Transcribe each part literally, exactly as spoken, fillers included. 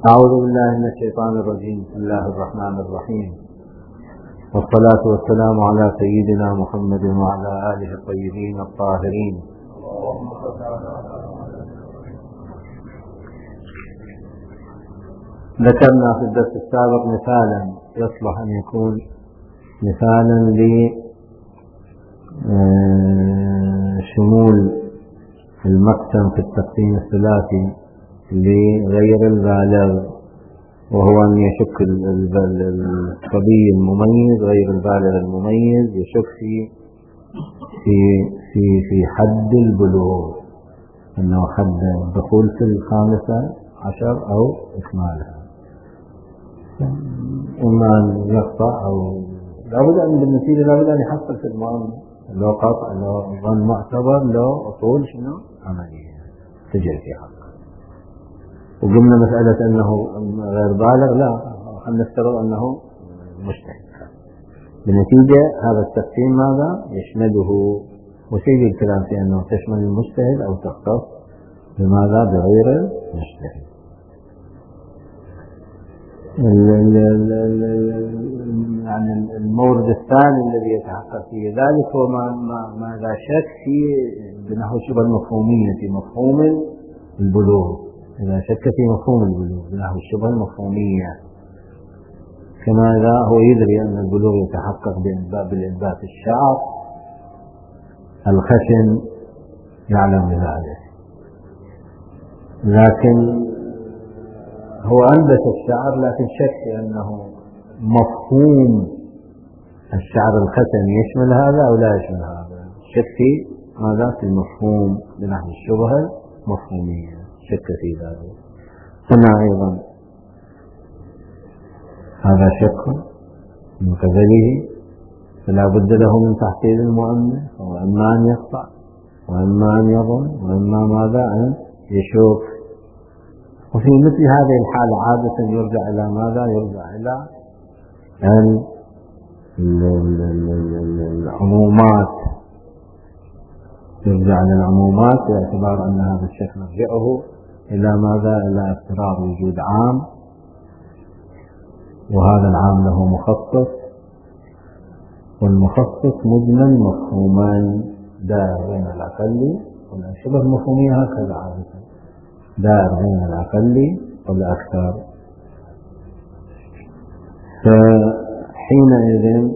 أعوذ بالله من الشيطان الرجيم. بسم الله الرحمن الرحيم، والصلاة والسلام على سيدنا محمد وعلى آله الطيبين الطاهرين. ذكرنا في الدرس السابق مثالا يصلح أن يكون مثالا لشمول المقسم في التقسيم الثلاثي لغير البالغ، وهو أن يشك الصبي المميز غير البالغ المميز يشك في في في في حد البلوغ، أنه حد الدخول في الخامسة عشر أو إكمالها، إما أن يقطع أو لابد أن بالنتيجة لابد أن يحصل في المؤمن، لو قطع لو ظن معتبر لو أصول شنو عملية تجري في حقه. وقلنا مسألة أنه غير بالغ لا، خلينا نفترض أنه مجتهد. بالنتيجة هذا التقسيم ماذا يشمله؟ وسيجي الكلام في أنه تشمل المجتهد أو تختص بماذا بغير المجتهد. يعني المورد الثاني الذي يتحقق فيه ذلك هو ما ما لا شك في بنحو شبه المفهومية في مفهوم البلوغ، إذا شك في مفهوم البلوغ بنحو الشبه المفهومية، كما إذا هو يدري أن البلوغ يتحقق بالإنبات الشعر الخشن يعلم ذلك، لكن هو أنبت الشعر لكن شك أنه مفهوم الشعر الخشن يشمل هذا أو لا يشمل هذا، شك في ماذا في المفهوم بنحو الشبهة المفهومية، شك في ذلك. هنا أيضا هذا شك من قبله، فلا بد له من تحصيل المؤمن، وإما أن يقطع وإما أن يظن وإما ماذا أن يشك. وفي مثل هذه الحالة عادة يرجع إلى ماذا؟ يرجع إلى العمومات، يرجع إلى العمومات باعتبار أن هذا الشك نرجعه إلى ماذا؟ إلى افتراض وجود عام، وهذا العام له مخصص، والمخصص مجمل مفهومان دائر بين الأقل والشبه المفهومية، هكذا عادة دائر بين الأقل والأكثر. فحينئذ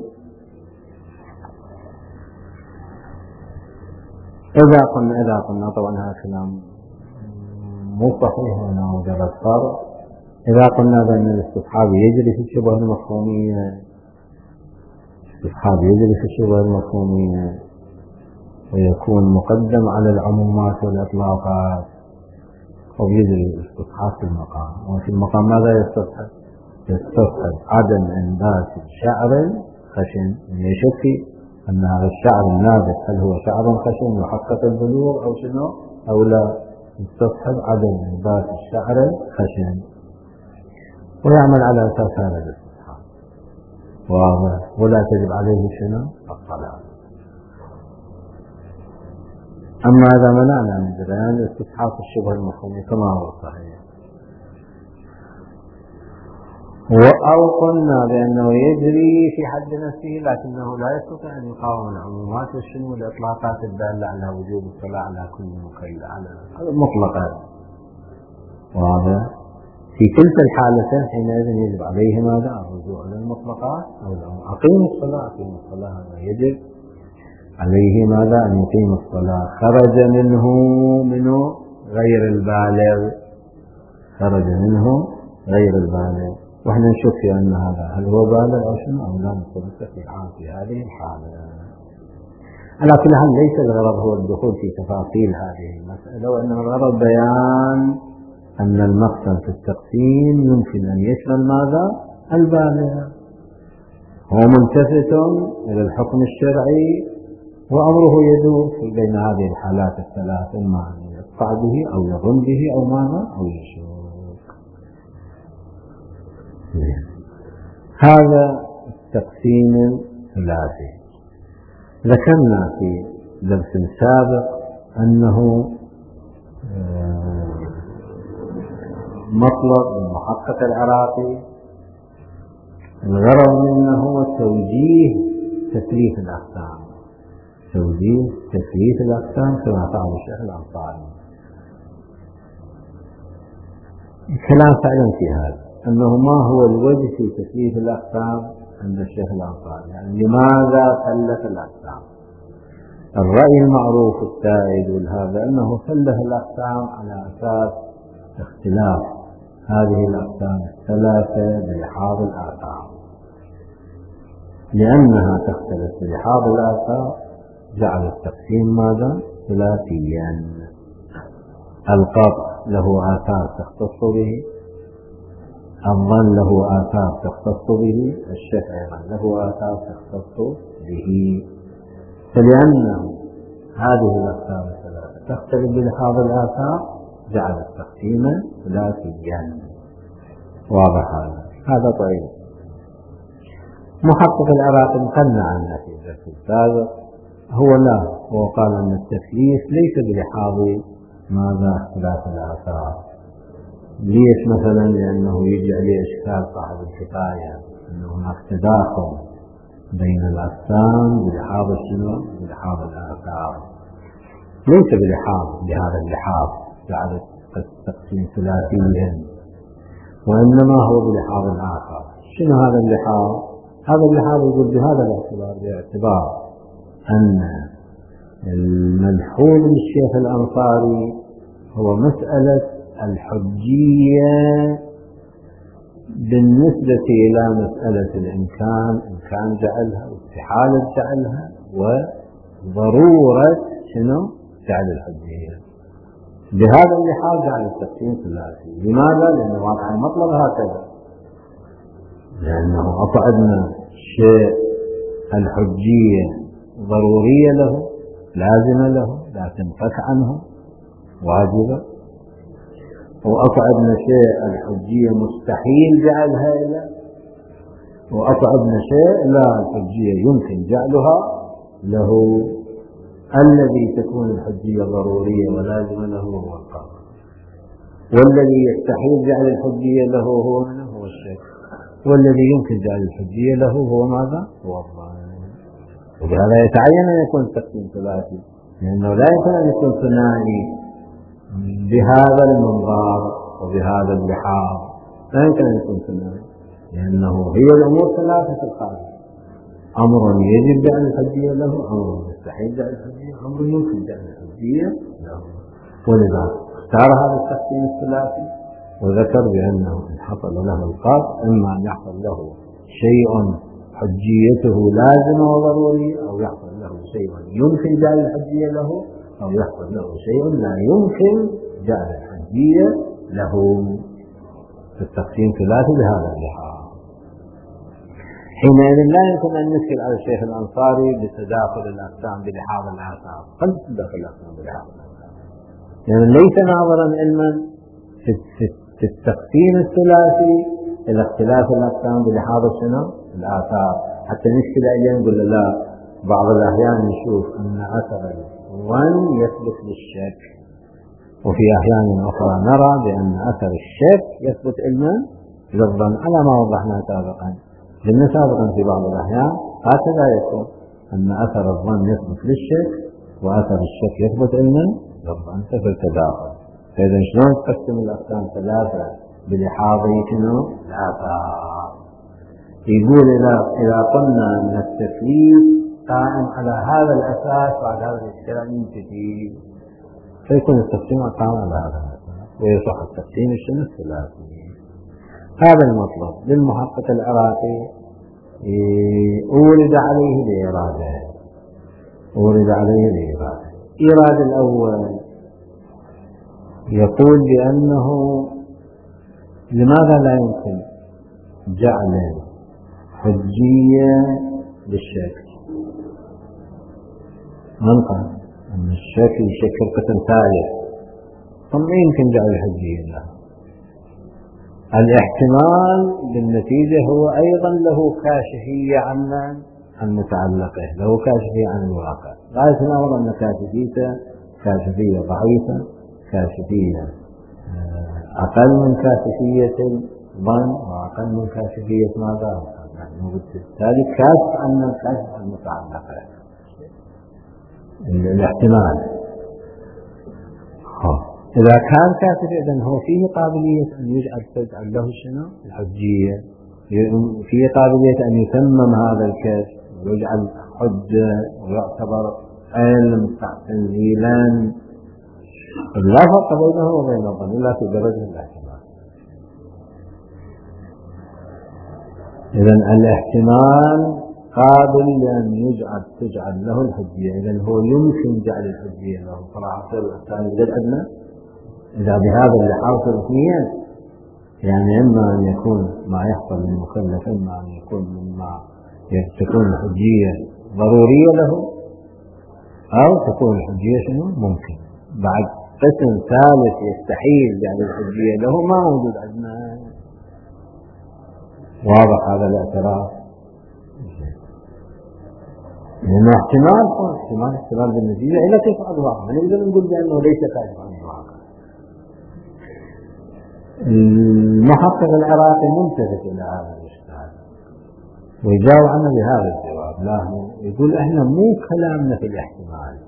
إذا قلنا إذا قلنا طبعا هذا كلام مو صحيح وأنا مجرد فرض، إذا قلنا بأن الاستصحاب يجري في الشبه المفهومية، الاستصحاب يجري في الشبه المفهومية ويكون مقدم على العمومات والإطلاقات، أو يجري الاستصحاب في المقام، وفي المقام ماذا يستصحب؟ يستصحب عدم إنبات شعر خشن، يشك أن هذا الشعر النابت هل هو شعر خشن يحقق البلوغ أو شنو أو لا، يستصحب عدم إنبات الشعر الخشن ويعمل على أساس هذا الاستصحاب، واضح؟ ولا تجب عليه شنو الصلاة. أما إذا منعنا من جريان الاستصحاب في الشبه المفهومي كما هو صحيح، أو قلنا بأنه يجري في حد نفسه لكنه لا يستطيع أن يقاوم العمومات والشنو والإطلاقات الدالة على وجوب الصلاة على كل مكيل على المطلقات، واضح؟ في كلتا الحالتين حينئذ يجب عليه ماذا؟ الرجوع إلى المطلقات أو العموم. أقيم الصلاة أقيم الصلاة هذا يجب عليه ماذا؟ أن يقيم الصلاة. خرج منه منه غير البالغ، خرج منه غير البالغ، وإحنا نشوف في أن هذا هل هو بالغ أو شنو أو لا نثبت في حال في هذه الحالة. على كل حال ليس الغرض هو الدخول في تفاصيل هذه المسألة، وإنما الغرض بيان أن المقسم في التقسيم يمكن أن يشمل ماذا؟ البالغ، هو ملتفت إلى الحكم الشرعي وأمره يدور بين هذه الحالات الثلاث، إما أن يقطع به أو يظن به أو ماذا أو يشك. هذا التقسيم الثلاثي. ذكرنا في درس سابق أنه مطلق المحقق العراقي الغرض منه هو توجيه تثليث الأقسام، توجيه تثليث الأقسام كما فعل الشيخ الأنصاري. الكلام فعلا في هذا، أنه ما هو الوجه في تثليث الأقسام عند الشيخ الأنصاري، يعني لماذا ثلث الأقسام؟ الرأي المعروف السائد والهذا أنه ثلث الأقسام على أساس اختلاف هذه الأقسام الثلاثة بلحاظ الآثار، لأنها تختلف بلحاظ الآثار جعل التقسيم ماذا؟ ثلاثيا. القطع له آثار تختص به، الظن له آثار تختص به، الشك أيضا له آثار تختص به. فلأن هذه الأقسام الثلاثة تختلف بلحاظ الآثار جعل التقسيم ثلاثيا. واضح هذا؟ هذا طيب. محقق العراقي امتنع عنها في الدرس السابق، هو لا، هو قال أن التثليث ليس بلحاظ ماذا؟ اختلاف الآثار. ليش مثلا؟ لأنه يجي عليه إشكال صاحب الحكاية أن هناك تداخل بين الأقسام بلحاظ شنو؟ بلحاظ الآثار. ليس بلحاظ بهذا اللحاظ جعل التقسيم ثلاثيا، وإنما هو بلحاظ آخر. شنو هذا اللحاظ؟ هذا اللحاظ يقول بهذا الاعتبار، باعتبار أن الملحوظ للشيخ الأنصاري هو مسألة الحجية بالنسبة إلى مسألة الإمكان، إمكان جعلها واستحالة جعلها وضرورة شنو؟ جعل الحجية. بهذا اللحاظ جعل التقسيم ثلاثي. لماذا؟ لأنه واقع المطلب هكذا، لأنه أصعدنا شيء الحجية ضرورية له، لازمة له، لا تنفك عنه، واجبة، وأصعدنا شيء الحجية مستحيل جعلها له، وأصعدنا شيء لا الحجية يمكن جعلها له. الذي تكون الحجية ضرورية ولازمة له هو القطع، والذي يستحيل جعل الحجية له هو منه هو الشك، والذي يمكن جعل الحجية له هو ماذا؟ هو الظن. وبهذا يتعين أن يكون التقسيم ثلاثي، لأنه لا يمكن أن يكون ثنائي بهذا المنظار وبهذا اللحاظ، لا يمكن أن يكون ثنائي، لأنه هي الأمور ثلاثة في الخارج: أمر يجب جعل الحجية له، أمر يستحيل جعل الحجية، أمر يمكن جعل الحجية له. ولذا اختار هذا التقسيم الثلاثي، وذكر بأنه إن حصل له القطع إما أن يحصل له شيء حجيته لازمة وضرورية، أو يحصل له شيء يمكن جعل الحجية له، أو يحصل له شيء لا يمكن جعل الحجية له. في التقسيم ثلاثي بهذا اللحاظ. حينئذ لا يمكن أن نشكل على الشيخ الأنصاري بتداخل الأقسام بلحاظ الآثار. قد تداخل الأقسام بلحاظ الآثار، يعني ليس ناظرا علما في, في, في التقسيم الثلاثي إلى اختلاف الأقسام بلحاظ شنو؟ الآثار. حتى نشكل عليه نقول لا، بعض الأحيان نشوف أن أثر الظن يثبت للشك، وفي أحيان أخرى نرى بأن أثر الشك يثبت علما للظن، على ما وضحنا سابقا. لأن سابقا في بعض الأحيان هكذا يكون أن أثر الظن يثبت للشك وأثر الشك يثبت علما للظن، ففي التداخل. فإذا شلون تقسم الأقسام ثلاثة بلحاظ شنو؟ الآثار. يقول إذا إذا قلنا أن التثليث قائم على هذا الأساس وعلى هذا الاشتراك ينتهي، فيكون التقسيم قائم على هذا الأساس ويصح التقسيم الشنو؟ الثلاثي. هذا المطلب للمحقق العراقي أورد عليه الإرادة، أورد عليه الإرادة. إرادة الأول يقول بأنه لماذا لا يمكن جعل حجية للشك؟ من قال أن الشك يشكل قسم ثالث؟ ثم يمكن جعل الحجية له. الاحتمال بالنتيجة هو أيضا له كاشفية عن عن متعلقه، له كاشفية عن الواقع. لا يتناول أن كاشفيته كاشفية ضعيفة، كاشفية أقل من كاشفية ظن وأقل من كاشفية ماذا؟ يعني بالتالي كاشف عن الكاشف المتعلقة الاحتمال. إذا كان كاشف إذن هو فيه قابلية أن يجعل تجعل له شنو؟ الحجية، فيه قابلية أن يتمم هذا الكشف ويجعل حجة ويعتبر علم تنزيلا. لا فرق بينه وبين الظن إلا في درجة الاحتمال. إذن الاحتمال قابل لأن يجعل تجعل له الحجية، إذن هو يمكن جعل الحجية له. صراحة الثاني بدل أدنى إذا بهذا اللحاظ الاثنين، يعني إما أن يكون ما يحصل للمكلف إما أن يكون مما تكون الحجية ضرورية له أو تكون الحجية شنو ممكن. بعد قسم ثالث يستحيل جعل الحجية له ما موجود عندنا. واضح هذا الاعتراف؟ لأنه احتمال احتمال احتمال بالنتيجة إلى كيف الواقع، ما نقدر نقول بأنه ليس كاشف عن الواقع. المحقق العراقي ملتفت إلى هذا الإشكال ويجاوب عنه بهذا الجواب. لا، يقول احنا مو كلامنا في الاحتمال،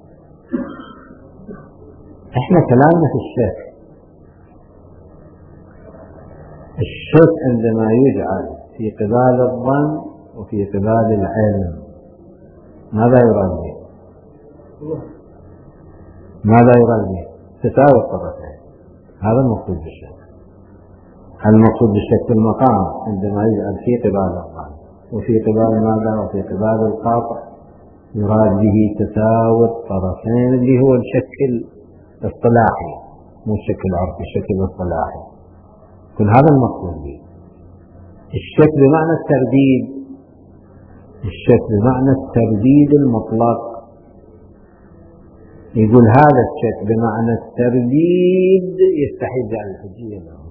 احنا كلامنا في الشك. الشك عندما يجعل في قبال الظن وفي قبال العلم ماذا يراد به؟ ماذا يراد به؟ تساوي الطرفين. هذا المقصود بالشك. المقصود بالشك في المقام عندما يجعل في قبال الظن وفي قبال ماذا؟ وفي قبال القاطع يراد به تساوي الطرفين اللي هو الشك الاصطلاحي، مو الشك العرفي، الشك الاصطلاحي. كل هذا المقصود به. الشك بمعنى الترديد، الشك بمعنى الترديد المطلق. يقول هذا الشك بمعنى الترديد يستحيل جعل الحجية له،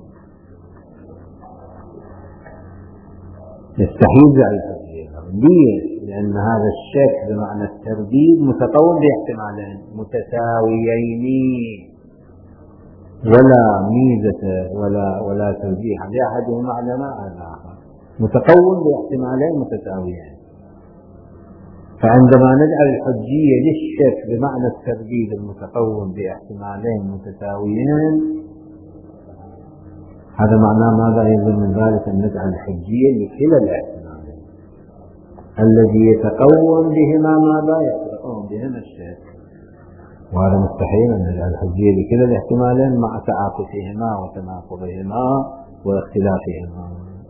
يستحيل جعل الحجية له. ليش؟ لأن هذا الشك بمعنى الترديد متقوم باحتمالين متساويين، ولا ميزة ولا ولا ترجيح لأحدهما على الآخر، متقوم باحتمالين متساويين. فعندما نجعل الحجية للشك بمعنى الترديد المتقوم باحتمالين متساويين، هذا معناه ماذا يلزم من ذلك؟ أن نجعل الحجية لكلا الاحتمالين الذي يتقوم بهما ماذا؟ يتقوم بهما الشك. وهذا مستحيل أن نجعل الحجية لكلا الاحتمالين مع تعاطفهما وتناقضهما واختلافهما.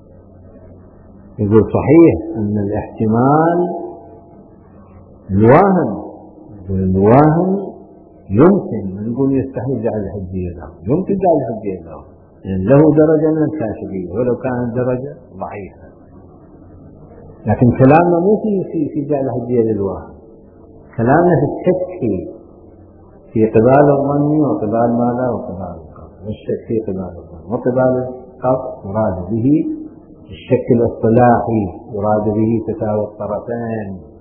يقول صحيح أن الاحتمال الواهم الواهم يمكن نقول يستحيل جعل الحجية له، يمكن جعل الحجية له لأن له درجة من الكاشفية ولو كانت درجة ضعيفة. لكن كلامنا مو في في في جعل الحجية للواهم، كلامنا في الشك في قبال الظن وقبال ماذا؟ وقبال القطع. والشك في قبال الظن وقبال القطع يراد به الشك الاصطلاحي، يراد به تساوي الطرفين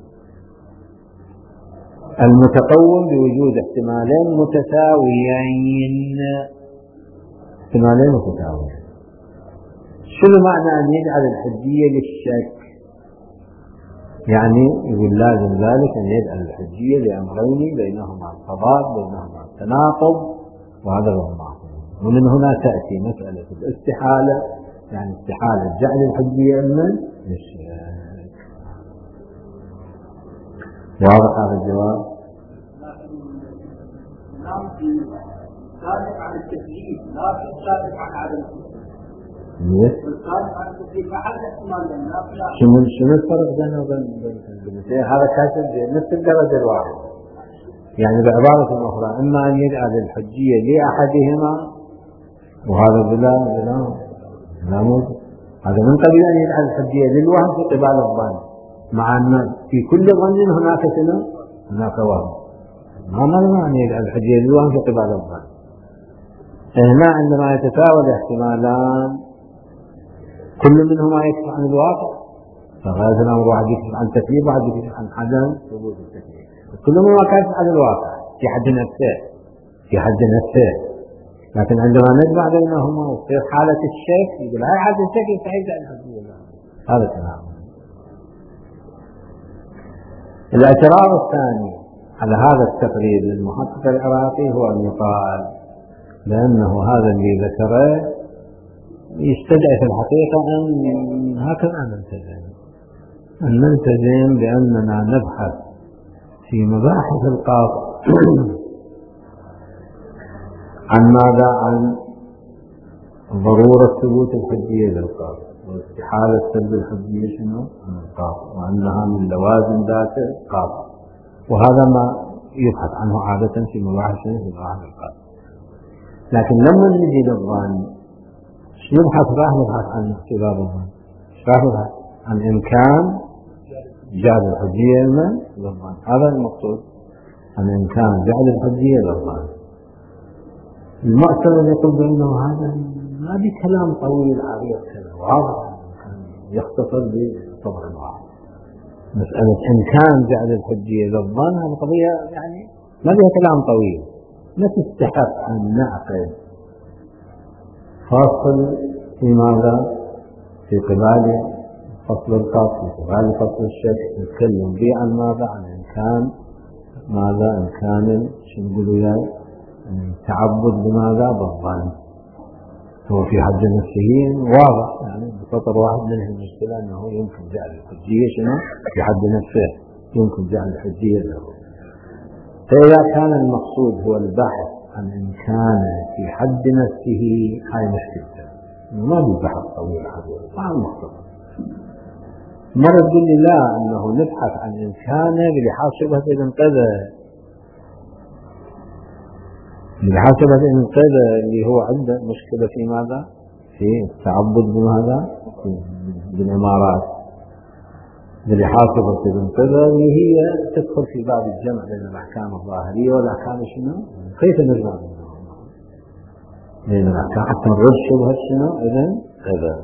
المتقوم بوجود احتمالين متساويين. احتمالين متساويين. شنو معنى أن يجعل الحجية للشك؟ يعني يقول لازم ذلك أن يجعل الحجية لأمرين بينهما التضاد بينهما التناقض، وهذا هو المعقول. ومن هنا تأتي مسألة الاستحالة، يعني استحالة جعل الحجية من للشك. واضح هذا الجواب؟ صادق عن التكليف لكن صادق عن عدم التكليف. صادق عن التكليف أحد احتمالين. شنو شنو الفرق بينه وبين هذا كاتب نفس الدرجة الواحدة؟ يعني بعبارة أخرى إما أن يجعل الحجية لأحدهما وهذا بلا بلا لا موجود. هذا من قبل أن يجعل الحجية للوهم في قبال الظن، مع أن في كل ظن هناك شنو؟ هناك وهم. ما معنى أن يجعل الحجية للوهم في قبال الظن؟ هنا عندما يتساوى الاحتمالان كل منهما يكشف عن الواقع، فغاية الأمر واحد يكشف عن التكليف وواحد يكشف عن عدم ثبوت التكليف. كل منهما كاشف عن الواقع في حد نفسه في حد نفسه لكن عندما نجمع بينهما وتصير حالة الشك يقول هاي حالة الشك يستحيل جعل الحجية. هذا كلام. الاعتراض الثاني على هذا التقرير للمحقق العراقي هو أن يقال لأنه هذا اللي ذكره يستدعي في الحقيقة أن هكذا نلتزم أن نلتزم بأننا نبحث في مباحث القاضي عن ماذا؟ عن ضرورة ثبوت الحجية للقاضي واستحالة سلب الحجية شنو؟ عن القاضي، وأنها من لوازم ذات القاضي، وهذا ما يبحث عنه عادة في مباحث في مباحث القاضي. لكن لما نجي للظن شو نبحث؟ راح نبحث عن اختبار الظن، راح نبحث عن إمكان جعل الحجية للظن. هذا المقصود، عن إمكان جعل الحجية للظن. المعتمد يقول بأنه هذا ما بكلام طويل عريض كذا واضح يختصر بصبر واحد. مسألة إمكان جعل الحجية للظن هذه قضية يعني ما بها كلام طويل، ما تستحق أن نعقد فاصل في ماذا؟ في قبال فصل القاضي، في قبال فصل الشك، نتكلم به عن ماذا؟ عن إمكان ماذا؟ إمكان شو نقولوا يعني التعبد بماذا؟ بالظن. هو في حد نفسه واضح يعني بسطر واحد منه المشكلة أنه يمكن جعل الحجية شنو؟ في حد نفسه يمكن جعل الحجية له. فإذا كان المقصود هو البحث عن إمكان في حد نفسه هاي مشكلة، ما بالبحث طويل حدود مع المختصر. مرة تقول لي لا أنه نبحث عن إمكانه بلحاظ شبهة الانقذة، بلحاظ شبهة الانقذة اللي هو عنده مشكلة في ماذا؟ في التعبد بماذا؟ بالإمارات، بلحاظ شبهة الانقذة اللي هي تدخل في باب الجمع بين الأحكام الظاهرية والأحكام شنو؟ كيف نجمع بينهما؟ بين الأحكام حتى نرد شبهة شنو؟ إذن كذا.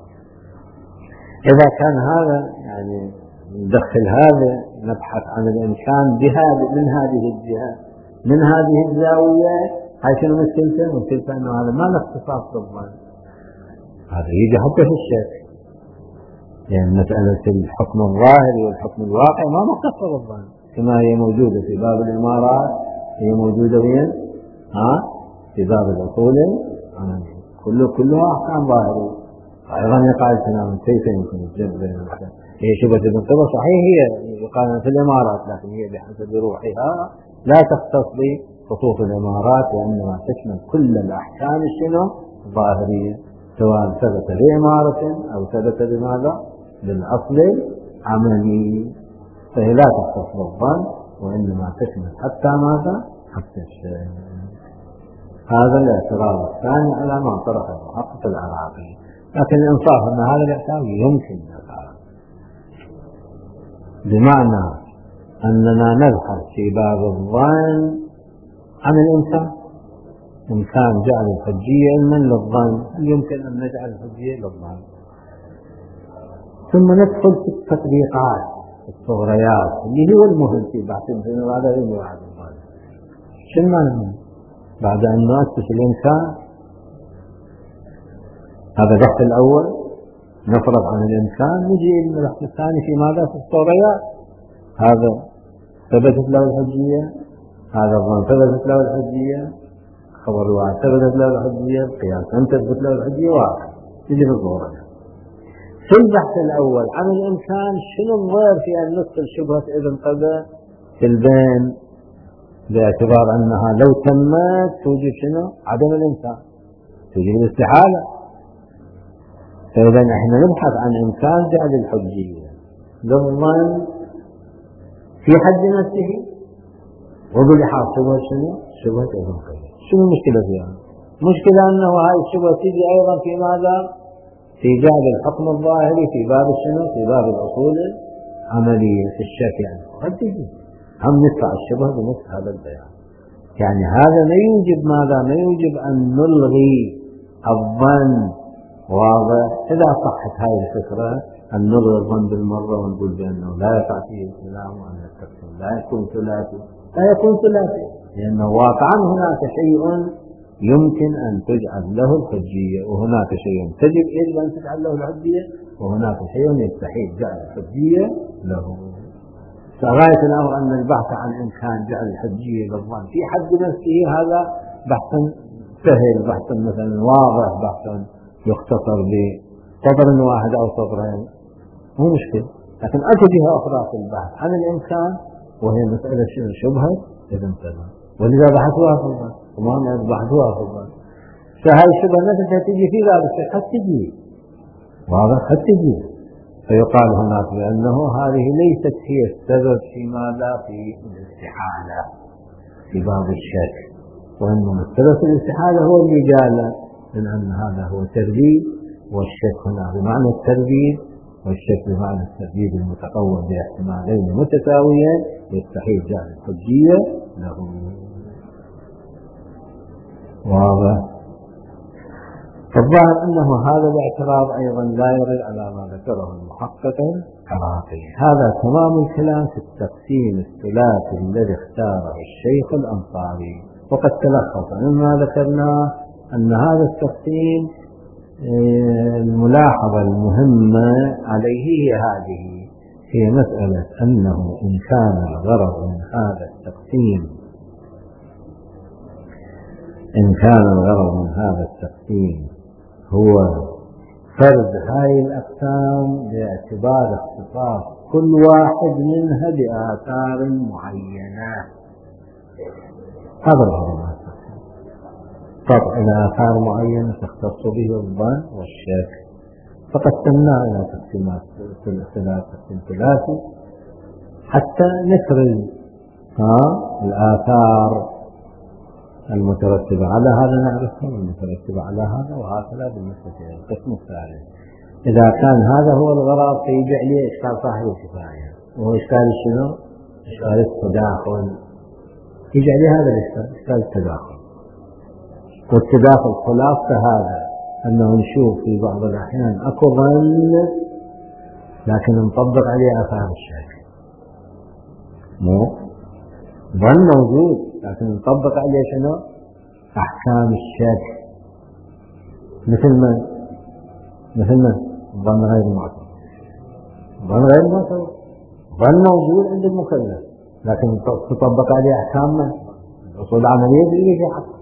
إذا كان هذا يعني ندخل هذا نبحث عن الإمكان بهذا من هذه الجهة من هذه الزاوية، هاي شنو مشكلته؟ مشكلته أنه هذا ما له اختصاص بالظن، هذا يجي حتى في الشك، يعني مسألة الحكم الظاهري والحكم الواقع ما مختصة بالظن، كما هي موجودة في باب الإمارات هي موجودة وين؟ ها؟ في باب الأصول كله كلها أحكام ظاهرية. أيضا يقال تماما كيف يمكن الجمع بين الأحكام؟ هي شبهة الانقضاء صحيح هي يقال في الإمارات، لكن هي بحسب روحها لا تختص بخصوص الإمارات، وإنما تشمل كل الأحكام الشنو الظاهرية، سواء ثبت بإمارة أو ثبت بماذا؟ بالأصل العملي، فهي لا تختص بالظن وإنما تشمل حتى ماذا؟ حتى الشيء. هذا الاعتراض الثاني على ما طرح المحقق العراقي، لكن الإنصاف أن هذا الاعتراض يمكن العراق، بمعنى أننا نبحث في باب الظن عن الإمكان، إمكان جعل الحجية علما للظن، هل يمكن أن نجعل الحجية للظن؟ ثم ندخل في التطبيقات الصغريات اللي هو المهم في بحث الظن، وهذا هو بعد الظن. شنو معنى؟ بعد أن نؤسس الإمكان، هذا البحث الأول نفرض عن الإمكان، نجي إلى البحث الثاني في ماذا؟ في الصغريات. هذا ثبتت له الحجية، هذا الظن ثبتت له الحجية، خبر واحد ثبتت له الحجية، قياس أن تثبت له الحجية واحد، تجي في الصغريات. في البحث الأول عن الإمكان شنو الضير في أن ندخل شبهة ابن قدر في البين، باعتبار أنها لو تمت توجد شنو؟ عدم الإمكان، توجد الاستحالة. فإذا احنا نبحث عن إمكان جعل الحجية للظن في حد نفسه وبلحاظ شبهة شنو؟ شبهة ابن قدر. شنو المشكلة فيها؟ مشكلة أنه هاي الشبهة تيجي أيضا في ماذا؟ في جعل الحكم الظاهري في باب الشنو؟ في باب الأصول العملية في الشك، يعني قد تجي هم ندفع الشبهة بنفس هذا البيان. يعني هذا ما يوجب ماذا؟ ما يوجب أن نلغي الظن، واضح؟ إذا صحت هاي الفكرة أن نلغي الظن بالمرة ونقول بأنه لا يقع فيه الكلام وأن التقسيم لا يكون ثلاثي، لا يكون ثلاثي، لأنه واقعا هناك شيء يمكن أن تجعل له الحجية، وهناك شيء تجب يجب أن تجعل له الحجية، وهناك شيء يستحيل جعل الحجية له. فغاية الأمر أن البحث عن إمكان جعل الحجية بالظن في حد نفسه هذا بحث سهل، بحث مثلا واضح، بحث يختصر بسطر واحد أو سطرين، مو مشكلة. لكن أكو جهة أخرى في البحث عن الإمكان، وهي مسألة شبهة ابن سلام، ولذا بحثوها في البحث وما بحثوها في البحث. فهي الشبهة نفسها تجي في باب الشيء، قد تجي واضح، قد تجي، فيقال هناك بأنه هذه ليست هي السبب في ماذا في الاستحالة في باب الشك، وإنما السبب في الاستحالة هو اللي قال من أن هذا هو ترديد، والشك هنا بمعنى الترديد، والشك بمعنى الترديد المتقوم باحتمالين متساويين يستحيل جعل الحجية له. واضح. فالظاهر أنه هذا الاعتراض أيضا لا يرد على ما ذكره المحقق العراقي. هذا تمام الكلام في التقسيم الثلاثي الذي اختاره الشيخ الأنصاري، وقد تلخص مما ذكرناه أن هذا التقسيم الملاحظة المهمة عليه هي هذه، هي مسألة أنه إن كان الغرض من هذا التقسيم إن كان الغرض من هذا التقسيم هو فرض هذه الأقسام باعتبار اختصاص كل واحد منها بآثار معينة، هذا الغرض من التقسيم، قطع إلى آثار معينة تختص به الظن والشك. فقسمناه إلى تقسيمات ثلاث تقسيم ثلاثي حتى نفرز الآثار المترتبة على هذا نعرفها والمترتبة على هذا، وهكذا بالنسبة إلى القسم الثالث. إذا كان هذا هو الغرض فيجي عليه إشكال صاحب الكفاية، وهو إشكال شنو؟ إشكال التداخل. يجي عليه هذا الإشكال، إشكال التداخل. والتداخل خلاصة هذا أنه نشوف في بعض الأحيان أكو ظن لكن نطبق عليه آثار الشك، مو ظن موجود لكن نطبق عليه شنو؟ أحكام الشك. مثل من؟ مثل من؟ ظن غير معتبر. ظن غير معتبر ظن موجود عند المكلف لكن تطبق عليه أحكام من؟ الأصول العملية اللي في حق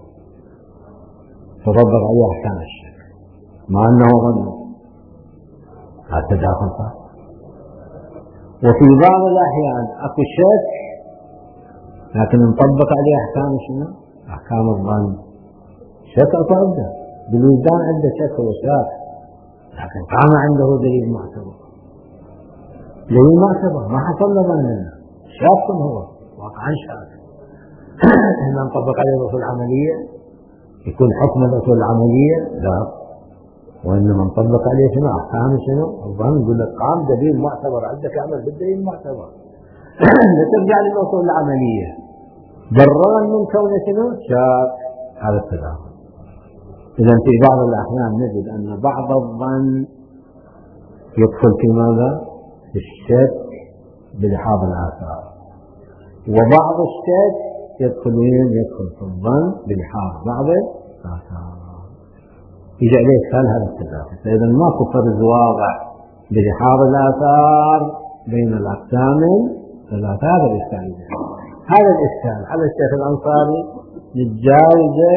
تطبق عليه أحكام الشك مع أنه ظن. هذا تداخل صح. وفي بعض الأحيان أكو شك لكن نطبق عليه أحكام شنو؟ أحكام الظن. شك أكو عنده بالوجدان، عنده شك وشاك، لكن قام عنده دليل معتبر. دليل معتبر ما حصل له ظننا، شاك هو واقعا شاك. إحنا نطبق عليه الأصول العملية يكون حكم الأصول العملية؟ لا، وإنما نطبق عليه شنو؟ أحكام شنو؟ الظن. يقول لك قام دليل معتبر عندك، اعمل بالدليل المعتبر. ترجع للأصول العملية برا من كونه شنو؟ شاك. هذا التداخل. إذا في بعض الأحيان نجد أن بعض الظن يدخل في ماذا؟ في الشك بلحاظ الآثار، وبعض الشك يدخل وين؟ يدخل في الظن بلحاظ بعض الآثار. يجي عليه إشكال هذا التداخل. فإذا ماكو فرز واضح بلحاظ الآثار بين الأقسام ثلاثة. هذا الإشكال هذا الإشكال على الشيخ الأنصاري نتجاوزه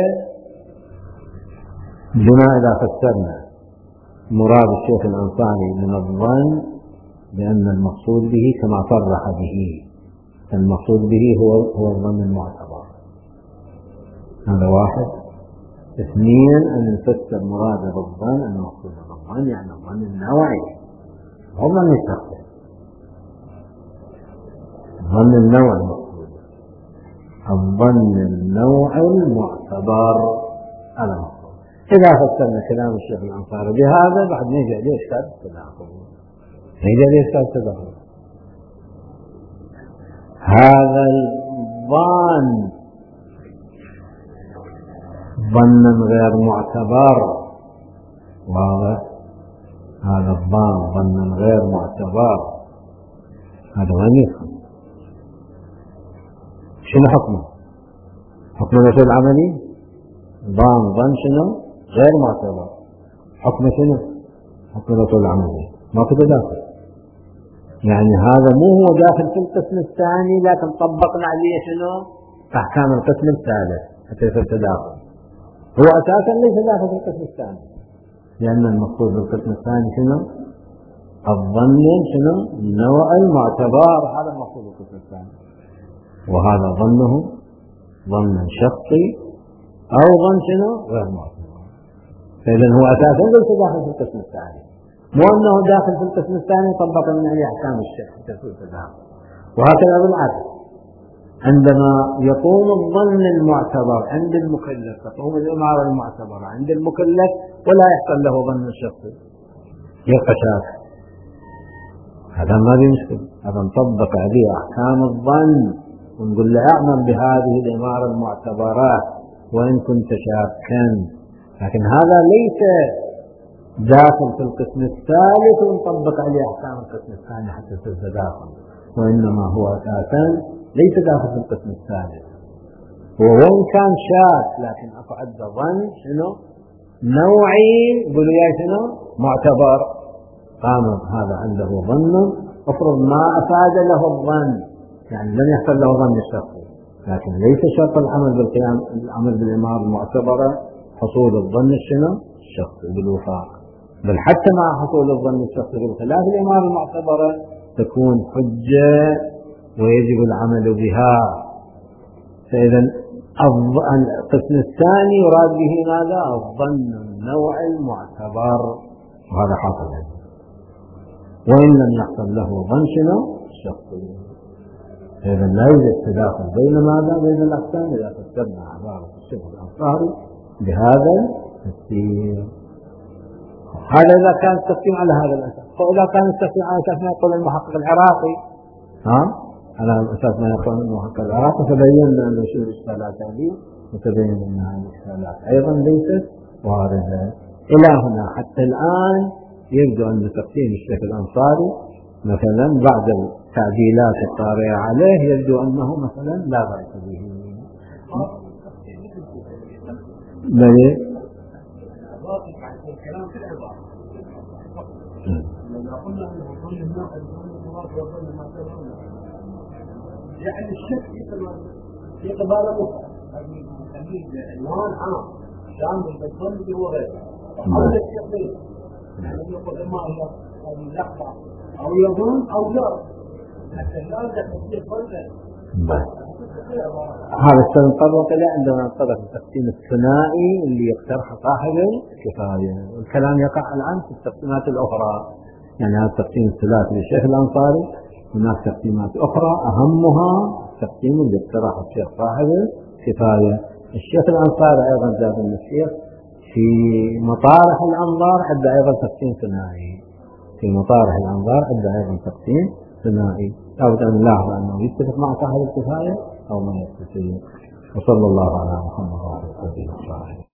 بما إذا فسرنا مراد الشيخ الأنصاري من الظن بأن المقصود به كما صرح به، المقصود به هو هو الظن المعتبر. هذا واحد. اثنين، أن نفسر مراد بالظن أن المقصود بالظن يعني الظن النوعي، هو الظن الشخصي، الظن النوع المقصود، الظن النوع المعتبر. هذا المقصود. إذا فسرنا كلام الشيخ الأنصاري بهذا بعد نيجي عليه إشكال التداخل، نيجي عليه إشكال التداخل. هذا الظن ظن غير معتبر، واضح؟ هذا الظن ظن غير معتبر، هذا وين يدخل؟ شنو حكمه؟ حكم الأصول العملي؟ ظان ظن شنو؟ غير معتبر. حكم شنو؟ حكم الأصول العملية ما في تداخل. يعني هذا مو هو داخل في القسم الثاني لكن طبقنا عليه شنو؟ أحكام القسم الثالث حتى يصير تداخل. هو أساسا ليس داخل في القسم الثاني، لأن المقصود بالقسم الثاني شنو؟ الظن شنو؟ نوع المعتبر، هذا المقصود بالقسم الثاني. وهذا ظنه ظن شخصي أو ظن شنو؟ غير معتبر. فإذا هو أساسا ليس داخل في القسم الثاني، مو أنه داخل في القسم الثاني طبق من عليه أحكام الشرع تسوء تداخل. وهكذا بالعكس، عندما يقوم الظن المعتبر عند المكلف تقوم الإمارة المعتبرة عند المكلف ولا يحصل له ظن شخصي يبقى شاك، هذا ما في مشكلة، هذا نطبق عليه أحكام الظن ونقول له اعمل بهذه الإمارة المعتبرة وإن كنت شاكا. لكن هذا ليس داخل في القسم الثالث ونطبق عليه أحكام القسم الثاني حتى يصير تداخل، وإنما هو أساسا ليس داخل في القسم الثالث. هو وإن كان شاك لكن أقعد ظن شنو؟ نوعي يقولوا يا شنو؟ معتبر. قام هذا عنده ظن افرض ما أفاد له الظن، يعني لم يحصل له ظن الشخصي، لكن ليس شرط العمل بالقيام العمل بالإمارة المعتبرة حصول الظن شنو؟ الشخصي بالوفاق، بل حتى مع حصول الظن الشخصي بالخلاف الإمارة المعتبرة تكون حجة ويجب العمل بها. فإذا القسم الثاني يراد به ماذا؟ الظن النوع المعتبر، وهذا حاصل عنه. وإن لم يحصل له ظن شنو؟ الشخصي. إذا لا يوجد تداخل بين ماذا؟ بين الأقسام إذا فسرنا عبارة الشبه الأنصاري بهذا التفسير. هذا إذا كان التقسيم على هذا الأساس. فإذا كان التقسيم على أساس ما يقول المحقق العراقي ها على أساس ما يقول المحقق العراقي تبين أن شو الإشكالات هذه وتبين أن هذه الإشكالات أيضا ليست واردة. إلى هنا حتى الآن يبدو أن تقسيم الشيخ الأنصاري مثلا بعد التعديلات الطارئة عليه يبدو أنه مثلا لا بأس به. بل الكلام في العبارة لما قلنا انه ظن الناقل ظن المراد وظن ما تظن يعني الشك في قبالة أخرى تمييز عنوان عام شامل بالظن به وغيره. هذا الشيء غير يعني يقول إما هي اللحظة أو يظن أو يرى حتى لا تحديد ظن. هذا سنطرق إلى عندما نطرق التقسيم الثنائي اللي يقترح صاحب الكفاية، والكلام يقع الآن في التقسيمات الأخرى. يعني هذا التقسيم الثلاثي للشيخ الأنصاري، هناك تقسيمات أخرى أهمها التقسيم اللي اقترح الشيخ صاحب الكفاية. الشيخ الأنصاري أيضا زاد من الشيخ في مطارح الأنظار عنده أيضا تقسيم ثنائي، في مطارح الأنظار عنده أيضا تقسيم ثنائي. لابد أن نلاحظ أنه يتفق مع صاحب الكفاية أو ما يتفق. وصلى الله على محمد وعلى آله وصحبه.